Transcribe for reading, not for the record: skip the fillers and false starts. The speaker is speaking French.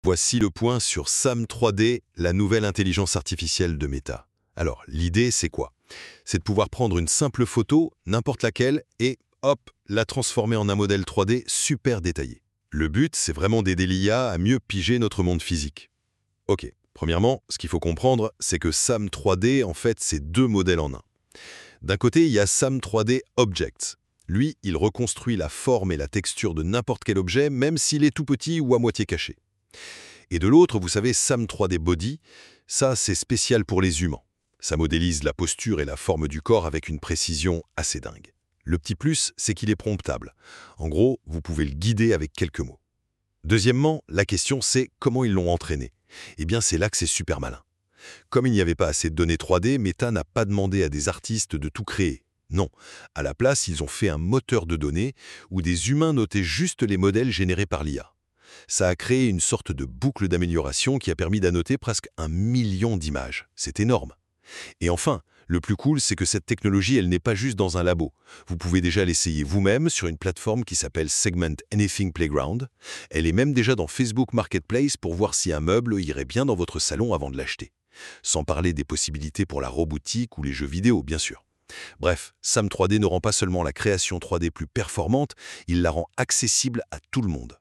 Voici le point sur SAM 3D, la nouvelle intelligence artificielle de Meta. Alors, l'idée, c'est quoi? C'est de pouvoir prendre une simple photo, n'importe laquelle, et hop, la transformer en un modèle 3D super détaillé. Le but, c'est vraiment d'aider l'IA à mieux piger notre monde physique. Ok, premièrement, ce qu'il faut comprendre, c'est que SAM 3D, en fait, c'est deux modèles en un. D'un côté, il y a SAM 3D Objects. Lui, il reconstruit la forme et la texture de n'importe quel objet, même s'il est tout petit ou à moitié caché. Et de l'autre, vous savez, SAM 3D Body, ça c'est spécial pour les humains. Ça modélise la posture et la forme du corps avec une précision assez dingue. Le petit plus, c'est qu'il est promptable. En gros, vous pouvez le guider avec quelques mots. Deuxièmement, la question c'est comment ils l'ont entraîné. Eh bien c'est là que c'est super malin. Comme il n'y avait pas assez de données 3D, Meta n'a pas demandé à des artistes de tout créer. Non, à la place, ils ont fait un moteur de données où des humains notaient juste les modèles générés par l'IA. Ça a créé une sorte de boucle d'amélioration qui a permis d'annoter presque 1 million d'images. C'est énorme. Et enfin, le plus cool, c'est que cette technologie, elle n'est pas juste dans un labo. Vous pouvez déjà l'essayer vous-même sur une plateforme qui s'appelle Segment Anything Playground. Elle est même déjà dans Facebook Marketplace pour voir si un meuble irait bien dans votre salon avant de l'acheter. Sans parler des possibilités pour la robotique ou les jeux vidéo, bien sûr. Bref, SAM 3D ne rend pas seulement la création 3D plus performante, il la rend accessible à tout le monde.